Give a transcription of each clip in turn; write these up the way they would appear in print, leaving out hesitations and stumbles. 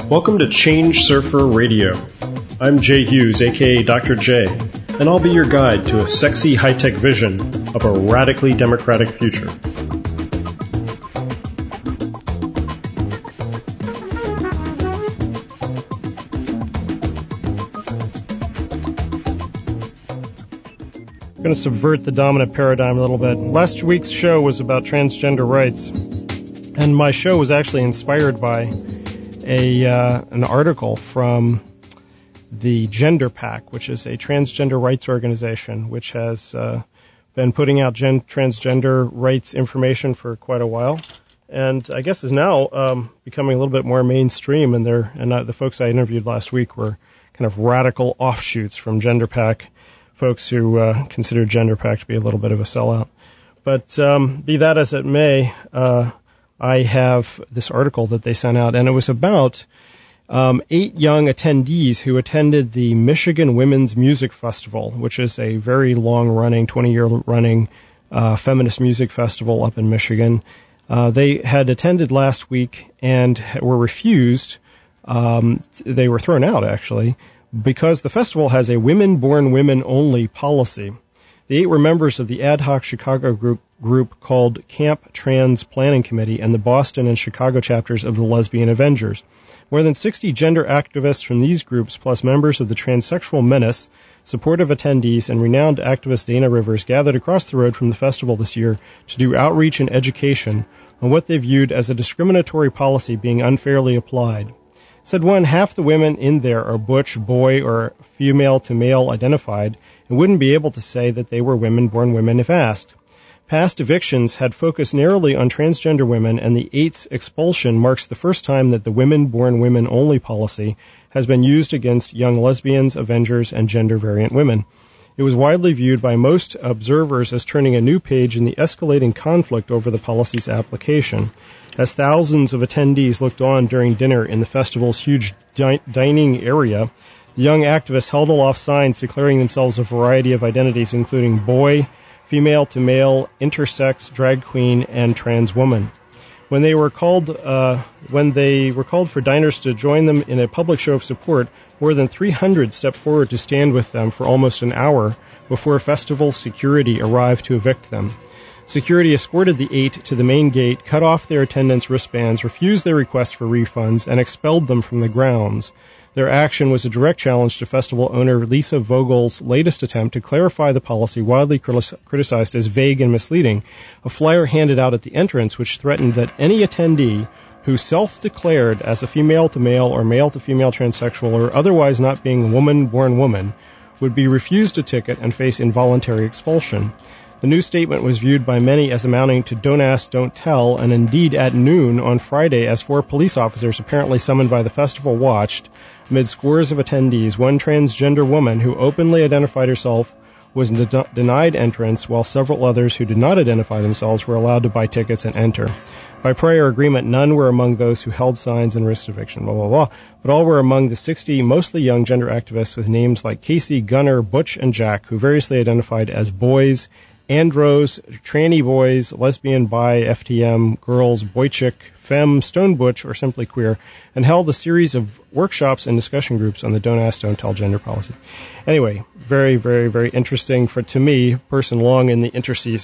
Welcome to Change Surfer Radio. I'm Jay Hughes, aka Dr. J, and I'll be your guide to a sexy high-tech vision of a radically democratic future. I'm going to subvert the dominant paradigm a little bit. Last week's show was about transgender rights, and my show was actually inspired by an article from the Gender PAC, which is a transgender rights organization, which has been putting out transgender rights information for quite a while, and I guess is now becoming a little bit more mainstream. And the folks I interviewed last week were kind of radical offshoots from Gender PAC, folks who consider Gender PAC to be a little bit of a sellout. But be that as it may, I have this article that they sent out, and it was about 8 young attendees who attended the Michigan Women's Music Festival, which is a very long-running, 20-year-running feminist music festival up in Michigan. They had attended last week and were refused. They were thrown out, actually, because the festival has a women-born-women-only policy. The 8 were members of the ad hoc Chicago group called Camp Trans Planning Committee and the Boston and Chicago chapters of the Lesbian Avengers. More than 60 gender activists from these groups, plus members of the Transsexual Menace, supportive attendees, and renowned activist Dana Rivers gathered across the road from the festival this year to do outreach and education on what they viewed as a discriminatory policy being unfairly applied. Said one, half the women in there are butch, boy, or female-to-male identified and wouldn't be able to say that they were women-born women if asked. Past evictions had focused narrowly on transgender women, and the 8's expulsion marks the first time that the women-born women-only policy has been used against young lesbians, avengers, and gender-variant women. It was widely viewed by most observers as turning a new page in the escalating conflict over the policy's application. As thousands of attendees looked on during dinner in the festival's huge dining area, the young activists held aloft signs declaring themselves a variety of identities, including boy, female to male, intersex, drag queen, and trans woman. When they were called for diners to join them in a public show of support, more than 300 stepped forward to stand with them for almost an hour before festival security arrived to evict them. Security escorted the 8 to the main gate, cut off their attendance wristbands, refused their request for refunds, and expelled them from the grounds. Their action was a direct challenge to festival owner Lisa Vogel's latest attempt to clarify the policy widely criticized as vague and misleading. A flyer handed out at the entrance which threatened that any attendee who self-declared as a female-to-male or male-to-female transsexual or otherwise not being a woman-born woman would be refused a ticket and face involuntary expulsion. The new statement was viewed by many as amounting to don't ask, don't tell, and indeed at noon on Friday, as 4 police officers apparently summoned by the festival watched, amid scores of attendees, one transgender woman who openly identified herself was denied entrance, while several others who did not identify themselves were allowed to buy tickets and enter. By prior agreement, none were among those who held signs and risked eviction, blah, blah, blah, but all were among the 60 mostly young gender activists with names like Casey, Gunner, Butch, and Jack, who variously identified as boys, andros, tranny boys, lesbian, bi, FTM, girls, boy chick, femme, stone butch, or simply queer, and held a series of workshops and discussion groups on the Don't Ask, Don't Tell gender policy. Anyway, very, very, very interesting to me, person long in the interstices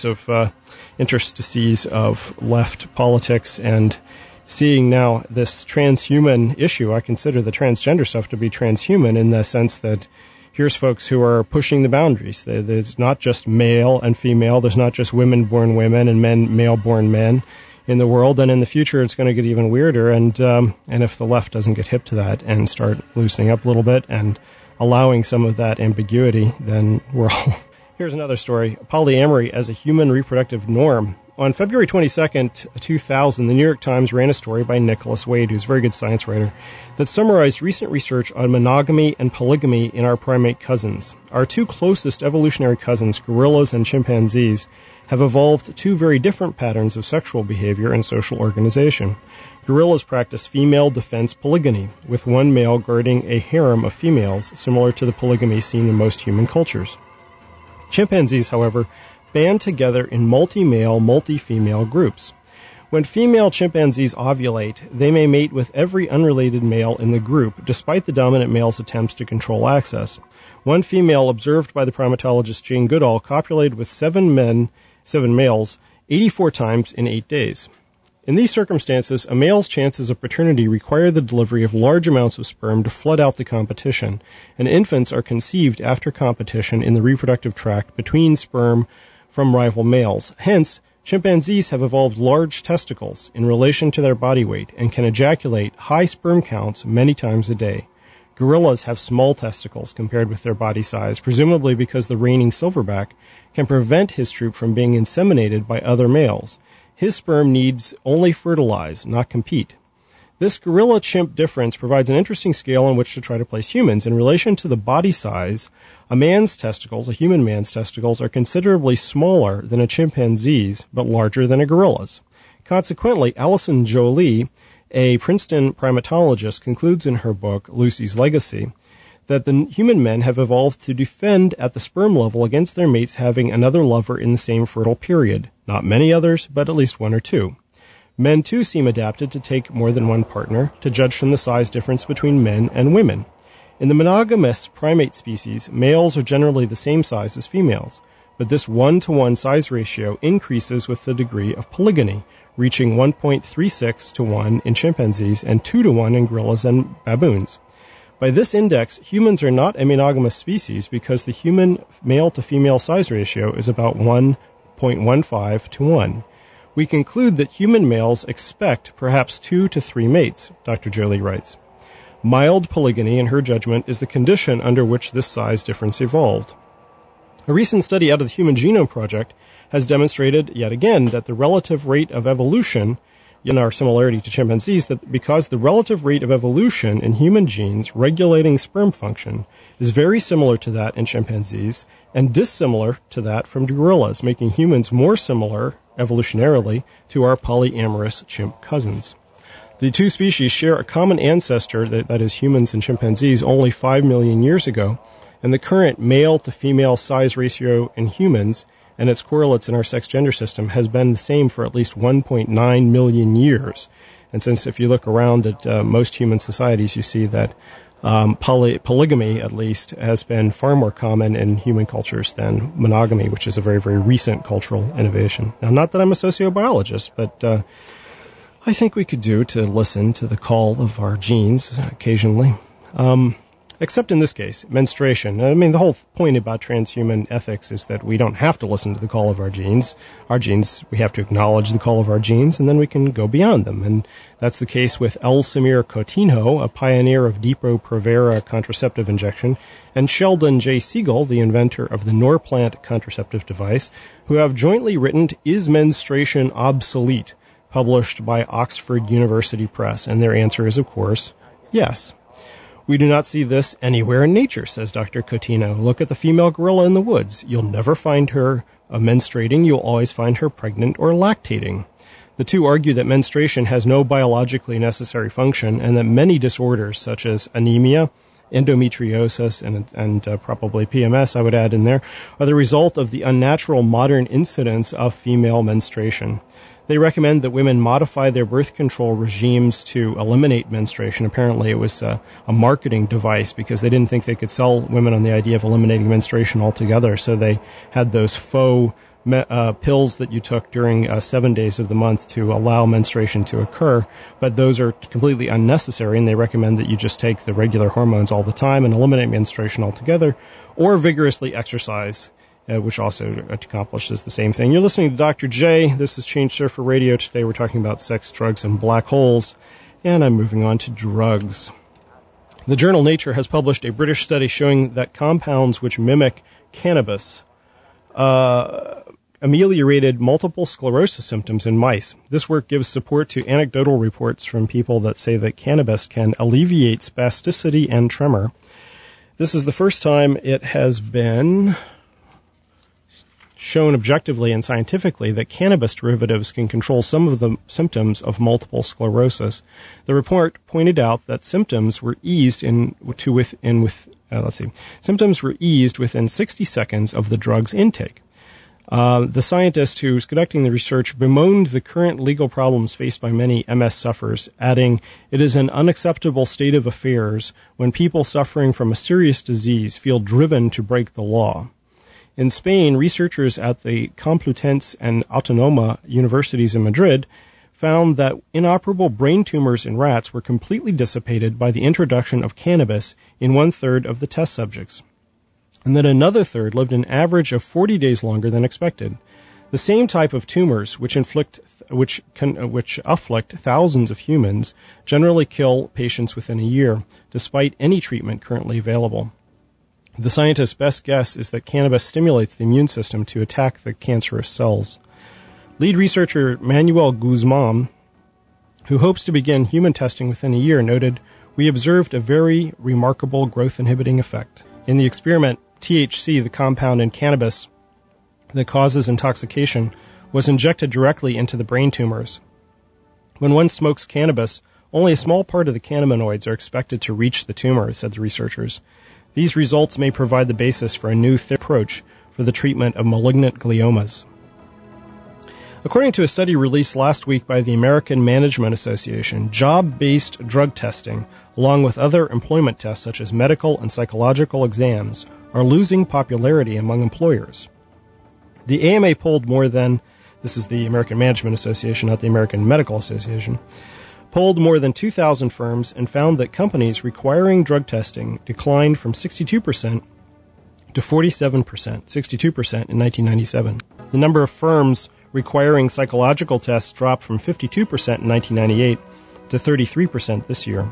of left politics, and seeing now this transhuman issue. I consider the transgender stuff to be transhuman in the sense that here's folks who are pushing the boundaries. There's not just male and female. There's not just women-born women and male-born men in the world. And in the future, it's going to get even weirder. And if the left doesn't get hip to that and start loosening up a little bit and allowing some of that ambiguity, then we're all... Here's another story. Polyamory as a human reproductive norm. On February 22nd, 2000, the New York Times ran a story by Nicholas Wade, who's a very good science writer, that summarized recent research on monogamy and polygamy in our primate cousins. Our 2 closest evolutionary cousins, gorillas and chimpanzees, have evolved 2 very different patterns of sexual behavior and social organization. Gorillas practice female defense polygamy, with one male guarding a harem of females, similar to the polygamy seen in most human cultures. Chimpanzees, however, band together in multi-male, multi-female groups. When female chimpanzees ovulate, they may mate with every unrelated male in the group, despite the dominant male's attempts to control access. One female observed by the primatologist Jane Goodall copulated with 7 males, 84 times in 8 days. In these circumstances, a male's chances of paternity require the delivery of large amounts of sperm to flood out the competition, and infants are conceived after competition in the reproductive tract between sperm from rival males. Hence, chimpanzees have evolved large testicles in relation to their body weight and can ejaculate high sperm counts many times a day. Gorillas have small testicles compared with their body size, presumably because the reigning silverback can prevent his troop from being inseminated by other males. His sperm needs only fertilize, not compete. This gorilla-chimp difference provides an interesting scale on which to try to place humans. In relation to the body size, a human man's testicles, are considerably smaller than a chimpanzee's, but larger than a gorilla's. Consequently, Alison Jolie, a Princeton primatologist, concludes in her book, Lucy's Legacy, that the human men have evolved to defend at the sperm level against their mates having another lover in the same fertile period. Not many others, but at least 1 or 2. Men, too, seem adapted to take more than one partner, to judge from the size difference between men and women. In the monogamous primate species, males are generally the same size as females, but this 1-to-1 size ratio increases with the degree of polygamy, reaching 1.36 to 1 in chimpanzees and 2 to 1 in gorillas and baboons. By this index, humans are not a monogamous species because the human male-to-female size ratio is about 1.15 to 1. We conclude that human males expect perhaps 2 to 3 mates, Dr. Jolie writes. Mild polygamy, in her judgment, is the condition under which this size difference evolved. A recent study out of the Human Genome Project has demonstrated, yet again, that the relative rate of evolution in our similarity to chimpanzees, that because the relative rate of evolution in human genes regulating sperm function is very similar to that in chimpanzees and dissimilar to that from gorillas, making humans more similar evolutionarily to our polyamorous chimp cousins. The two species share a common ancestor, that is humans and chimpanzees, only 5 million years ago, and the current male-to-female size ratio in humans and its correlates in our sex-gender system has been the same for at least 1.9 million years. And since if you look around at most human societies, you see that polygamy, at least, has been far more common in human cultures than monogamy, which is a very, very recent cultural innovation. Now, not that I'm a sociobiologist, but I think we could do to listen to the call of our genes occasionally. Except in this case, menstruation. I mean, the whole point about transhuman ethics is that we don't have to listen to the call of our genes. Our genes, we have to acknowledge the call of our genes, and then we can go beyond them. And that's the case with Elsamir Coutinho, a pioneer of Depo-Provera contraceptive injection, and Sheldon J. Siegel, the inventor of the Norplant contraceptive device, who have jointly written Is Menstruation Obsolete?, published by Oxford University Press. And their answer is, of course, yes. We do not see this anywhere in nature, says Dr. Coutinho. Look at the female gorilla in the woods. You'll never find her menstruating. You'll always find her pregnant or lactating. The two argue that menstruation has no biologically necessary function and that many disorders such as anemia, endometriosis, and probably PMS, I would add in there, are the result of the unnatural modern incidence of female menstruation. They recommend that women modify their birth control regimes to eliminate menstruation. Apparently it was a marketing device because they didn't think they could sell women on the idea of eliminating menstruation altogether. So they had those faux pills that you took during 7 days of the month to allow menstruation to occur. But those are completely unnecessary, and they recommend that you just take the regular hormones all the time and eliminate menstruation altogether, or vigorously exercise, which also accomplishes the same thing. You're listening to Dr. J. This is Change Surfer Radio. Today we're talking about sex, drugs, and black holes, and I'm moving on to drugs. The journal Nature has published a British study showing that compounds which mimic cannabis ameliorated multiple sclerosis symptoms in mice. This work gives support to anecdotal reports from people that say that cannabis can alleviate spasticity and tremor. This is the first time it has been shown objectively and scientifically that cannabis derivatives can control some of the symptoms of multiple sclerosis. The report pointed out that symptoms were eased symptoms were eased within 60 seconds of the drug's intake. The scientist who's conducting the research bemoaned the current legal problems faced by many MS sufferers, adding, "It is an unacceptable state of affairs when people suffering from a serious disease feel driven to break the law." In Spain, researchers at the Complutense and Autonoma universities in Madrid found that inoperable brain tumors in rats were completely dissipated by the introduction of cannabis in 1/3 of the test subjects, and that another third lived an average of 40 days longer than expected. The same type of tumors, which afflict thousands of humans, generally kill patients within a year, despite any treatment currently available. The scientist's best guess is that cannabis stimulates the immune system to attack the cancerous cells. Lead researcher Manuel Guzman, who hopes to begin human testing within a year, noted, "We observed a very remarkable growth-inhibiting effect. In the experiment, THC, the compound in cannabis that causes intoxication, was injected directly into the brain tumors. When one smokes cannabis, only a small part of the cannabinoids are expected to reach the tumor," said the researchers. "These results may provide the basis for a new approach for the treatment of malignant gliomas." According to a study released last week by the American Management Association, job-based drug testing, along with other employment tests such as medical and psychological exams, are losing popularity among employers. The AMA polled more than, this is the American Management Association, not the American Medical Association, polled more than 2,000 firms and found that companies requiring drug testing declined from 62% to 47%, 62% in 1997. The number of firms requiring psychological tests dropped from 52% in 1998 to 33% this year.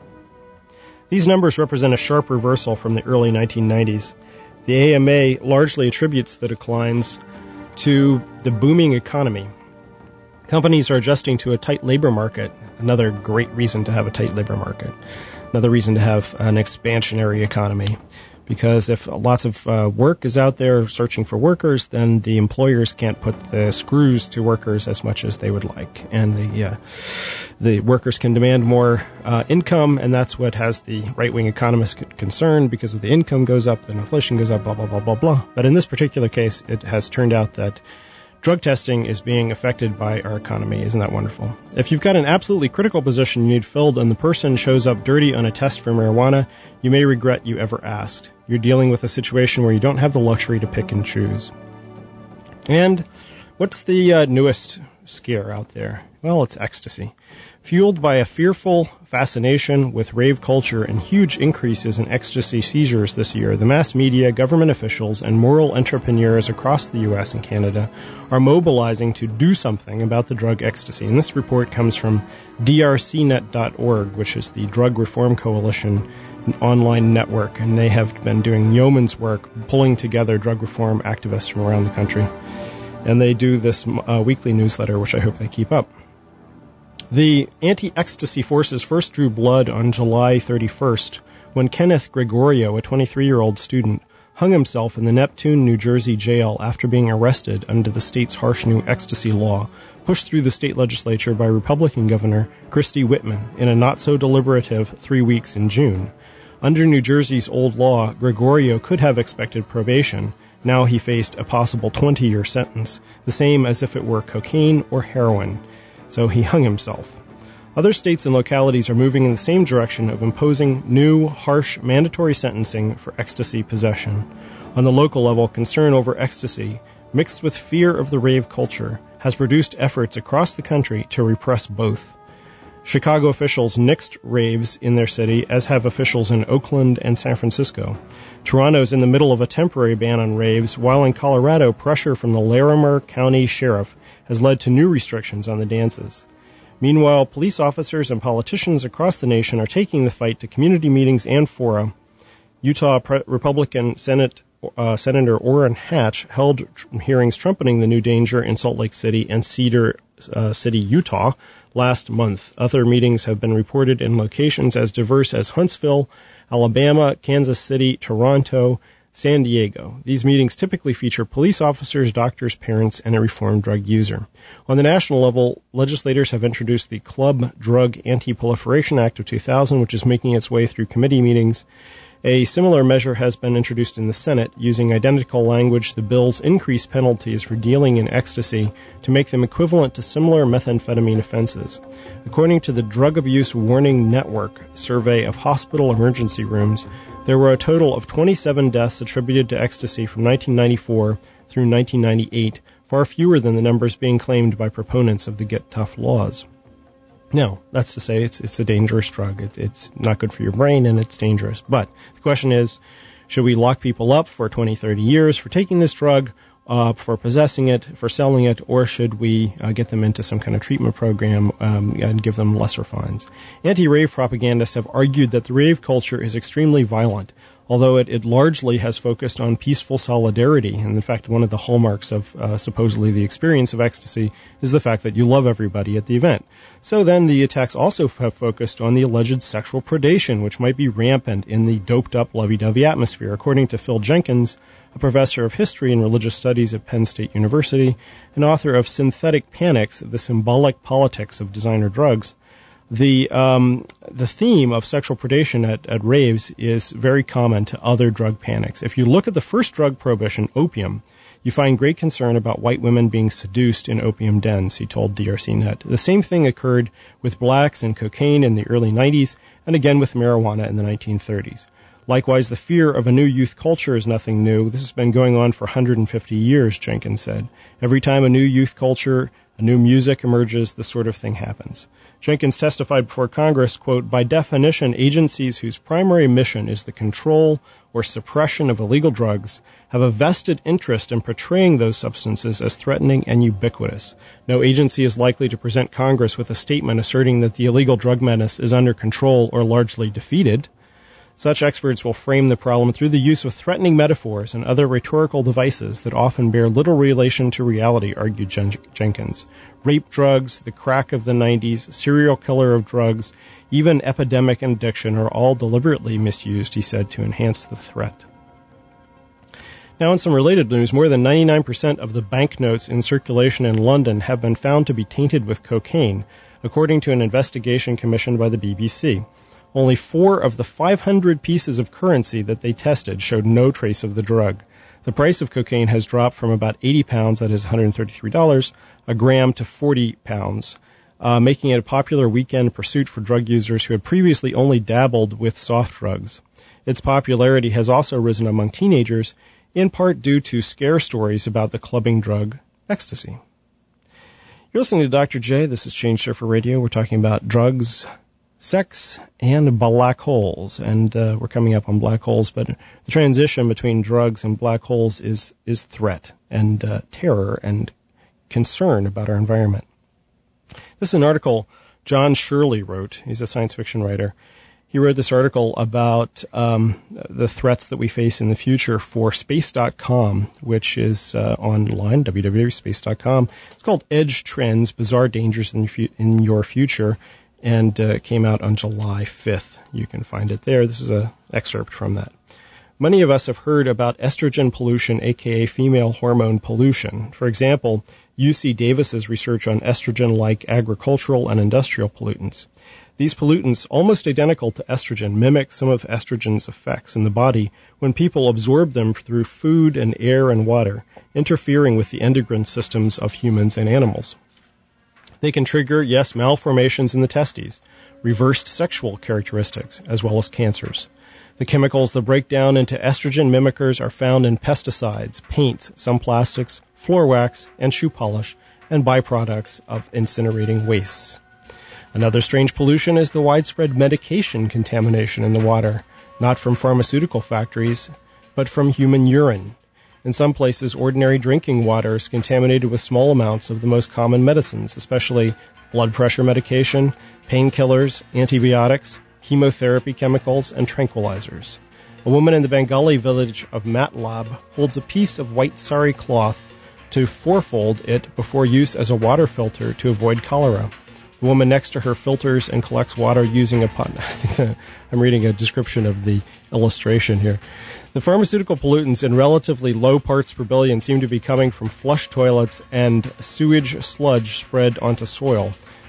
These numbers represent a sharp reversal from the early 1990s. The AMA largely attributes the declines to the booming economy. Companies are adjusting to a tight labor market, another great reason to have a tight labor market, another reason to have an expansionary economy. Because if lots of work is out there searching for workers, then the employers can't put the screws to workers as much as they would like. And the workers can demand more income, and that's what has the right-wing economists concerned. Because if the income goes up, then inflation goes up, blah, blah, blah, blah, blah. But in this particular case, it has turned out that drug testing is being affected by our economy. Isn't that wonderful? If you've got an absolutely critical position you need filled and the person shows up dirty on a test for marijuana, you may regret you ever asked. You're dealing with a situation where you don't have the luxury to pick and choose. And what's the newest scare out there? Well, it's ecstasy. Fueled by a fearful fascination with rave culture and huge increases in ecstasy seizures this year, the mass media, government officials, and moral entrepreneurs across the U.S. and Canada are mobilizing to do something about the drug ecstasy. And this report comes from drcnet.org, which is the Drug Reform Coalition online network, and they have been doing yeoman's work pulling together drug reform activists from around the country. And they do this weekly newsletter, which I hope they keep up. The anti-ecstasy forces first drew blood on July 31st when Kenneth Gregorio, a 23-year-old student, hung himself in the Neptune, New Jersey jail after being arrested under the state's harsh new ecstasy law, pushed through the state legislature by Republican Governor Christie Whitman in a not-so-deliberative 3 weeks in June. Under New Jersey's old law, Gregorio could have expected probation. Now he faced a possible 20-year sentence, the same as if it were cocaine or heroin. So he hung himself. Other states and localities are moving in the same direction of imposing new, harsh, mandatory sentencing for ecstasy possession. On the local level, concern over ecstasy, mixed with fear of the rave culture, has produced efforts across the country to repress both. Chicago officials nixed raves in their city, as have officials in Oakland and San Francisco. Toronto's in the middle of a temporary ban on raves, while in Colorado, pressure from the Larimer County Sheriff has led to new restrictions on the dances. Meanwhile, police officers and politicians across the nation are taking the fight to community meetings and fora. Utah Republican Senator Orrin Hatch held hearings trumpeting the new danger in Salt Lake City and Cedar City, Utah, last month. Other meetings have been reported in locations as diverse as Huntsville, Alabama, Kansas City, Toronto, San Diego. These meetings typically feature police officers, doctors, parents, and a reformed drug user. On the national level, legislators have introduced the Club Drug Anti-Proliferation Act of 2000, which is making its way through committee meetings. A similar measure has been introduced in the Senate. Using identical language, the bills increase penalties for dealing in ecstasy to make them equivalent to similar methamphetamine offenses. According to the Drug Abuse Warning Network survey of hospital emergency rooms, there were a total of 27 deaths attributed to ecstasy from 1994 through 1998, far fewer than the numbers being claimed by proponents of the Get Tough laws. Now, that's to say it's a dangerous drug. It's not good for your brain, and it's dangerous. But the question is, should we lock people up for 20, 30 years for taking this drug, for possessing it, for selling it, or should we get them into some kind of treatment program and give them lesser fines? Anti-rave propagandists have argued that the rave culture is extremely violent, although it largely has focused on peaceful solidarity. And in fact, one of the hallmarks of supposedly the experience of ecstasy is the fact that you love everybody at the event. So then the attacks also have focused on the alleged sexual predation, which might be rampant in the doped-up lovey-dovey atmosphere. According to Phil Jenkins, a professor of history and religious studies at Penn State University, and author of Synthetic Panics, The Symbolic Politics of Designer Drugs, the theme of sexual predation at raves is very common to other drug panics. If you look at the first drug prohibition, opium, you find great concern about white women being seduced in opium dens, he told DRC Net. The same thing occurred with blacks and cocaine in the early 90s, and again with marijuana in the 1930s. Likewise, the fear of a new youth culture is nothing new. This has been going on for 150 years, Jenkins said. Every time a new youth culture, a new music emerges, this sort of thing happens. Jenkins testified before Congress, quote, by definition, agencies whose primary mission is the control or suppression of illegal drugs have a vested interest in portraying those substances as threatening and ubiquitous. No agency is likely to present Congress with a statement asserting that the illegal drug menace is under control or largely defeated. Such experts will frame the problem through the use of threatening metaphors and other rhetorical devices that often bear little relation to reality, argued Jenkins. Rape drugs, the crack of the 90s, serial killer of drugs, even epidemic and addiction are all deliberately misused, he said, to enhance the threat. Now, in some related news, more than 99% of the banknotes in circulation in London have been found to be tainted with cocaine, according to an investigation commissioned by the BBC. Only 4 of the 500 pieces of currency that they tested showed no trace of the drug. The price of cocaine has dropped from about £80, that is $133, a gram, to £40, making it a popular weekend pursuit for drug users who had previously only dabbled with soft drugs. Its popularity has also risen among teenagers, in part due to scare stories about the clubbing drug ecstasy. You're listening to Dr. J. This is Change Surfer Radio. We're talking about drugs, sex, and black holes. And we're coming up on black holes, but the transition between drugs and black holes is threat and terror and concern about our environment. This is an article John Shirley wrote. He's a science fiction writer. He wrote this article about the threats that we face in the future for Space.com, which is online, www.space.com. It's called Edge Trends, Bizarre Dangers in Your Future, and came out on July 5th. You can find it there. This is an excerpt from that. Many of us have heard about estrogen pollution, aka female hormone pollution. For example, UC Davis's research on estrogen-like agricultural and industrial pollutants. These pollutants, almost identical to estrogen, mimic some of estrogen's effects in the body when people absorb them through food and air and water, interfering with the endocrine systems of humans and animals. They can trigger, yes, malformations in the testes, reversed sexual characteristics, as well as cancers. The chemicals that break down into estrogen mimickers are found in pesticides, paints, some plastics, floor wax, and shoe polish, and byproducts of incinerating wastes. Another strange pollution is the widespread medication contamination in the water, not from pharmaceutical factories, but from human urine. In some places, ordinary drinking water is contaminated with small amounts of the most common medicines, especially blood pressure medication, painkillers, antibiotics, chemotherapy chemicals, and tranquilizers. A woman in the Bengali village of Matlab holds a piece of white sari cloth to fourfold it before use as a water filter to avoid cholera. The woman next to her filters and collects water using a pot. I think that I'm reading a description of the illustration here. The pharmaceutical pollutants in relatively low parts per billion seem to be coming from flush toilets and sewage sludge spread onto soil.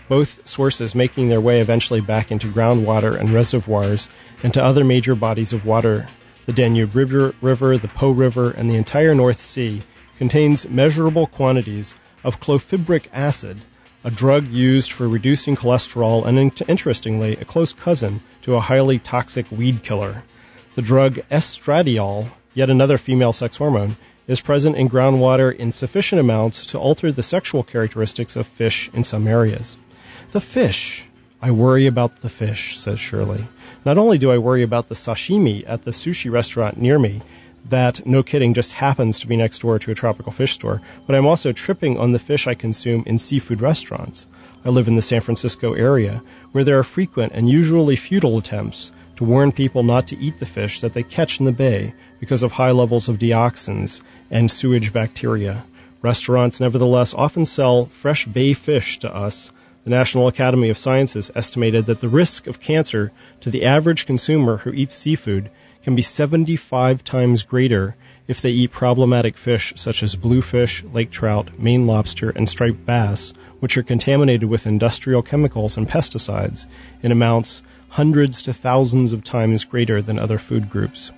both sources making their way eventually back into groundwater and reservoirs and to other major bodies of water. The Danube River, the Po River, and the entire North Sea contains measurable quantities of clofibric acid, a drug used for reducing cholesterol and, interestingly, a close cousin to a highly toxic weed killer. The drug estradiol, yet another female sex hormone, is present in groundwater in sufficient amounts to alter the sexual characteristics of fish in some areas. The fish. I worry about the fish, says Shirley. Not only do I worry about the sashimi at the sushi restaurant near me, that, no kidding, just happens to be next door to a tropical fish store, but I'm also tripping on the fish I consume in seafood restaurants. I live in the San Francisco area, where there are frequent and usually futile attempts to warn people not to eat the fish that they catch in the bay because of high levels of dioxins and sewage bacteria. Restaurants, nevertheless, often sell fresh bay fish to us. The National Academy of Sciences estimated that the risk of cancer to the average consumer who eats seafood can be 75 times greater if they eat problematic fish such as bluefish, lake trout, Maine lobster, and striped bass, which are contaminated with industrial chemicals and pesticides in amounts hundreds to thousands of times greater than other food groups.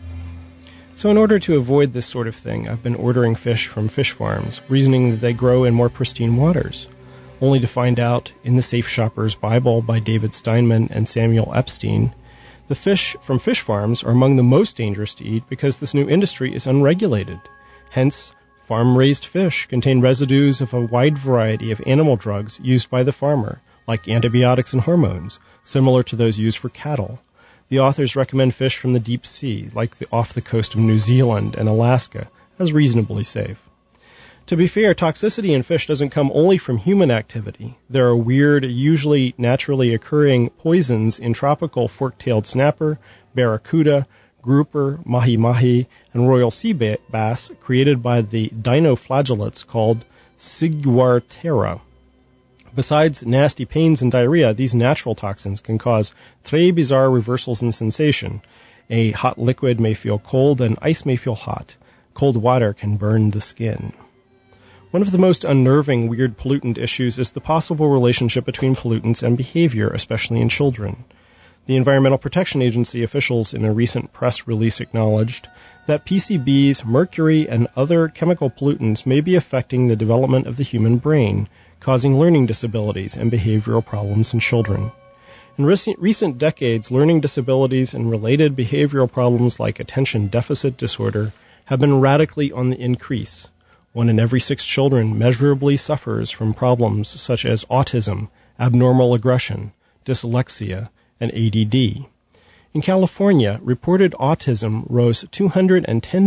So in order to avoid this sort of thing, I've been ordering fish from fish farms, reasoning that they grow in more pristine waters, only to find out in the Safe Shopper's Bible by David Steinman and Samuel Epstein, the fish from fish farms are among the most dangerous to eat because this new industry is unregulated. Hence, farm-raised fish contain residues of a wide variety of animal drugs used by the farmer, like antibiotics and hormones, similar to those used for cattle. The authors recommend fish from the deep sea, like off the coast of New Zealand and Alaska, as reasonably safe. To be fair, toxicity in fish doesn't come only from human activity. There are weird, usually naturally occurring poisons in tropical fork-tailed snapper, barracuda, grouper, mahi-mahi, and royal sea bass created by the dinoflagellates called Ciguatera. Besides nasty pains and diarrhea, these natural toxins can cause très bizarre reversals in sensation. A hot liquid may feel cold and ice may feel hot. Cold water can burn the skin. One of the most unnerving weird pollutant issues is the possible relationship between pollutants and behavior, especially in children. The Environmental Protection Agency officials in a recent press release acknowledged that PCBs, mercury, and other chemical pollutants may be affecting the development of the human brain, causing learning disabilities and behavioral problems in children. In recent decades, learning disabilities and related behavioral problems like attention deficit disorder have been radically on the increase. 1 in every 6 children measurably suffers from problems such as autism, abnormal aggression, dyslexia, and ADD. In California, reported autism rose 210%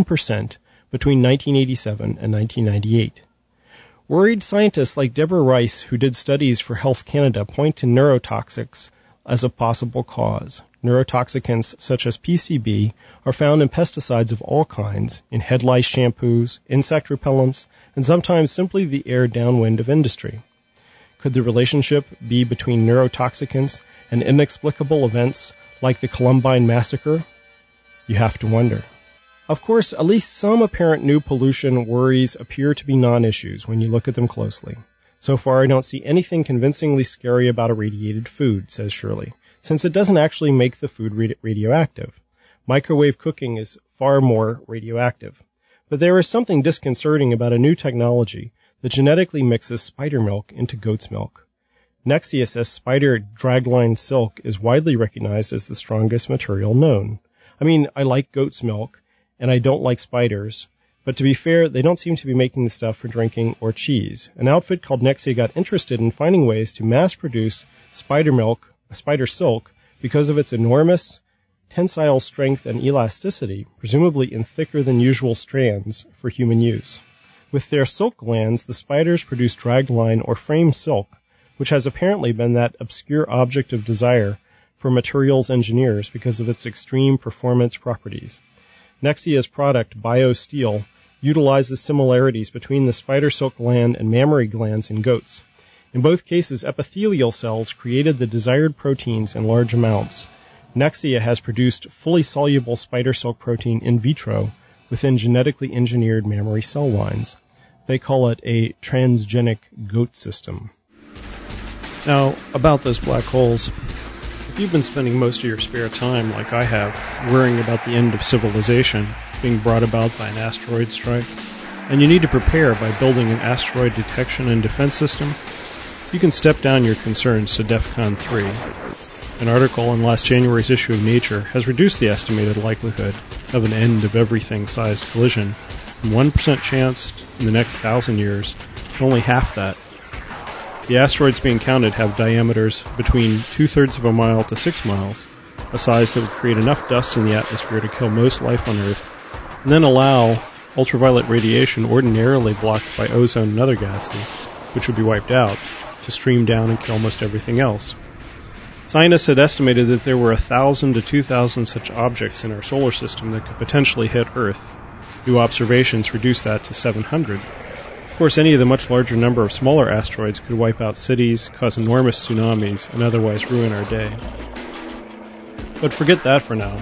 between 1987 and 1998. Worried scientists like Deborah Rice, who did studies for Health Canada, point to neurotoxics as a possible cause. Neurotoxicants such as PCB are found in pesticides of all kinds, in head lice shampoos, insect repellents, and sometimes simply the air downwind of industry. Could the relationship be between neurotoxicants and inexplicable events like the Columbine massacre? You have to wonder. Of course, at least some apparent new pollution worries appear to be non-issues when you look at them closely. So far, I don't see anything convincingly scary about irradiated food, says Shirley, since it doesn't actually make the food radioactive. Microwave cooking is far more radioactive. But there is something disconcerting about a new technology that genetically mixes spider milk into goat's milk. Nexia says spider dragline silk is widely recognized as the strongest material known. I mean, I like goat's milk, and I don't like spiders, but to be fair, they don't seem to be making the stuff for drinking or cheese. An outfit called Nexia got interested in finding ways to mass-produce spider silk because of its enormous tensile strength and elasticity, presumably in thicker than usual strands for human use. With their silk glands, the spiders produce dragline or frame silk, which has apparently been that obscure object of desire for materials engineers because of its extreme performance properties. Nexia's product, BioSteel, utilizes similarities between the spider silk gland and mammary glands in goats. In both cases, epithelial cells created the desired proteins in large amounts. Nexia has produced fully soluble spider silk protein in vitro within genetically engineered mammary cell lines. They call it a transgenic goat system. Now, about those black holes, if you've been spending most of your spare time, like I have, worrying about the end of civilization being brought about by an asteroid strike, and you need to prepare by building an asteroid detection and defense system, you can step down your concerns to DEFCON 3. An article in last January's issue of Nature has reduced the estimated likelihood of an end-of-everything-sized collision from 1% chance in the next 1,000 years to only half that. The asteroids being counted have diameters between 2/3 of a mile to 6 miles, a size that would create enough dust in the atmosphere to kill most life on Earth, and then allow ultraviolet radiation ordinarily blocked by ozone and other gases, which would be wiped out, to stream down and kill almost everything else. Scientists had estimated that there were 1,000 to 2,000 such objects in our solar system that could potentially hit Earth. New observations reduced that to 700. Of course, any of the much larger number of smaller asteroids could wipe out cities, cause enormous tsunamis, and otherwise ruin our day. But forget that for now,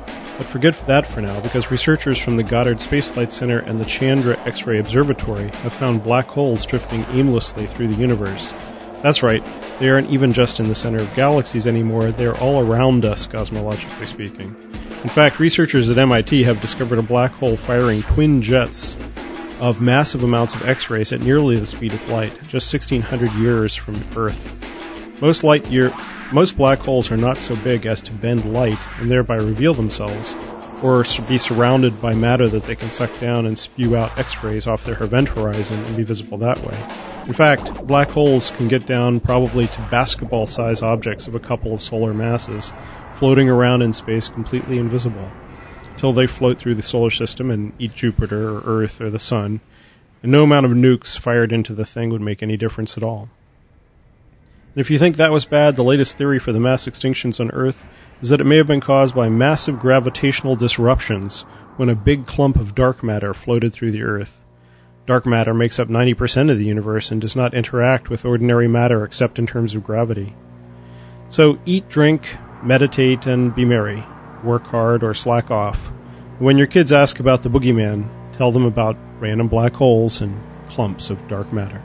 because researchers from the Goddard Space Flight Center and the Chandra X-ray Observatory have found black holes drifting aimlessly through the universe. That's right, they aren't even just in the center of galaxies anymore, they're all around us, cosmologically speaking. In fact, researchers at MIT have discovered a black hole firing twin jets of massive amounts of X-rays at nearly the speed of light, just 1,600 years from Earth. Most black holes are not so big as to bend light and thereby reveal themselves, or be surrounded by matter that they can suck down and spew out X-rays off their event horizon and be visible that way. In fact, black holes can get down probably to basketball-sized objects of a couple of solar masses, floating around in space completely invisible, till they float through the solar system and eat Jupiter or Earth or the Sun, and no amount of nukes fired into the thing would make any difference at all. And if you think that was bad, the latest theory for the mass extinctions on Earth is that it may have been caused by massive gravitational disruptions when a big clump of dark matter floated through the Earth. Dark matter makes up 90% of the universe and does not interact with ordinary matter except in terms of gravity. So eat, drink, meditate, and be merry. Work hard or slack off. When your kids ask about the boogeyman, tell them about random black holes and clumps of dark matter.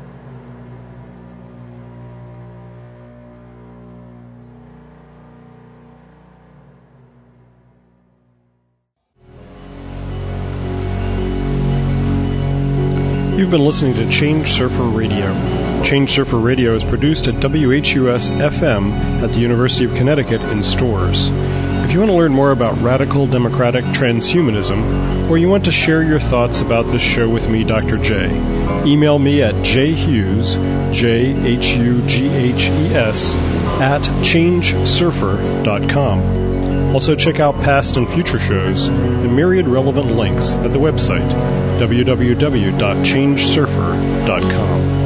You've been listening to Change Surfer Radio. Change Surfer Radio is produced at WHUS-FM at the University of Connecticut in Storrs. If you want to learn more about radical democratic transhumanism, or you want to share your thoughts about this show with me, Dr. J, email me at jhughes, JHUGHES, at changesurfer.com. Also check out past and future shows and myriad relevant links at the website www.changesurfer.com.